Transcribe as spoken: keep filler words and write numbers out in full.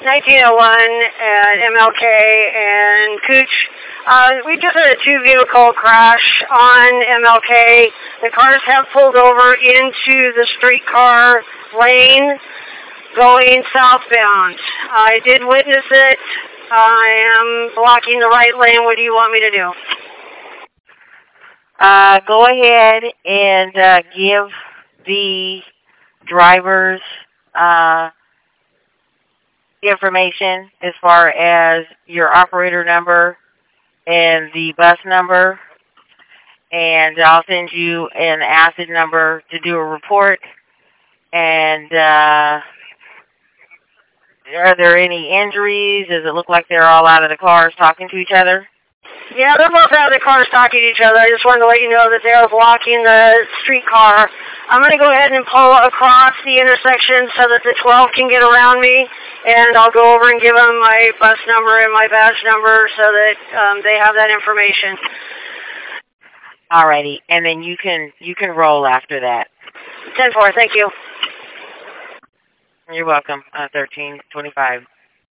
nineteen oh one at M L K and Cooch. Uh, we just had a two-vehicle crash on M L K. The cars have pulled over into the streetcar lane going southbound. I did witness it. I am blocking the right lane. What do you want me to do? Uh, go ahead and uh, give the drivers uh, information as far as your operator number and the bus number, and I'll send you an acid number to do a report. And uh, are there any injuries? Does it look like they're all out of the cars talking to each other? Yeah, they're both out of the cars talking to each other. I just wanted to let you know that they're blocking the streetcar. I'm going to go ahead and pull across the intersection so that the twelve can get around me, and I'll go over and give them my bus number and my badge number so that um, they have that information. Alrighty, and then you can you can roll after that. ten four, thank you. You're welcome. Uh, thirteen twenty-five.